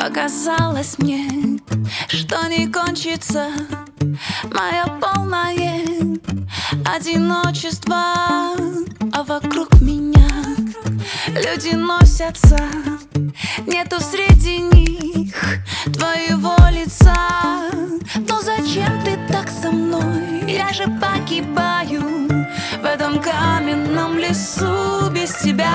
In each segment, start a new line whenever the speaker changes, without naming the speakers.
Показалось мне, что не кончится мое полное одиночество, а вокруг меня люди носятся, нету среди них твоего лица. Но зачем ты так со мной? Я же погибаю в этом каменном лесу без тебя.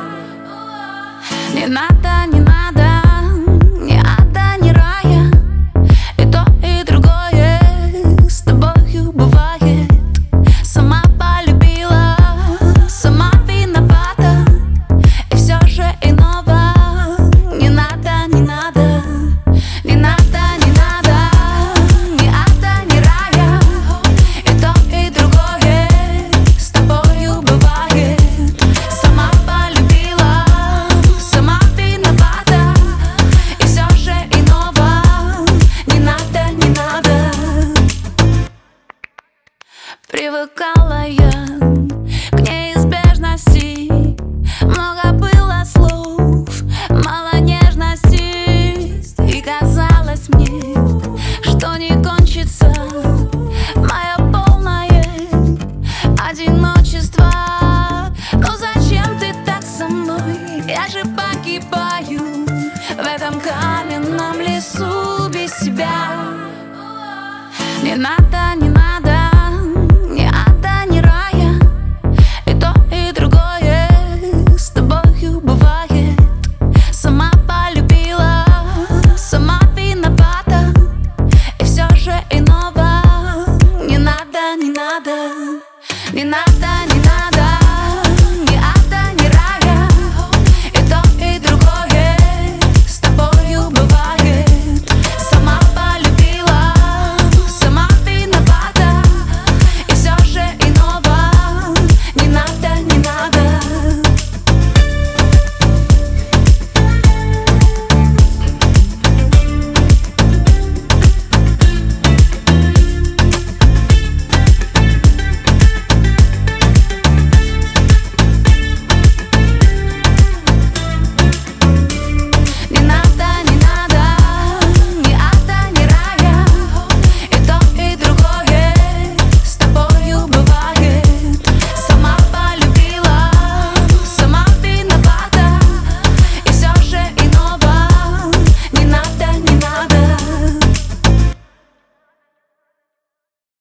Не надо, не надо, ни ада, ни рая. И то, и другое с тобою бывает. Сама полюбила, сама виновата. И все же иного не надо, не надо, не надо, не надо, ни ада, ни рая. И то, и другое с тобою бывает. Сама полюбила, сама виновата. И все же иного не надо, не надо. Привыкала я к неизбежности. Много было слов, мало нежности. И казалось мне, что не кончится мое полное одиночество. Но зачем ты так со мной? Я же погибаю в этом каменном лесу без тебя. Не надо, не надо,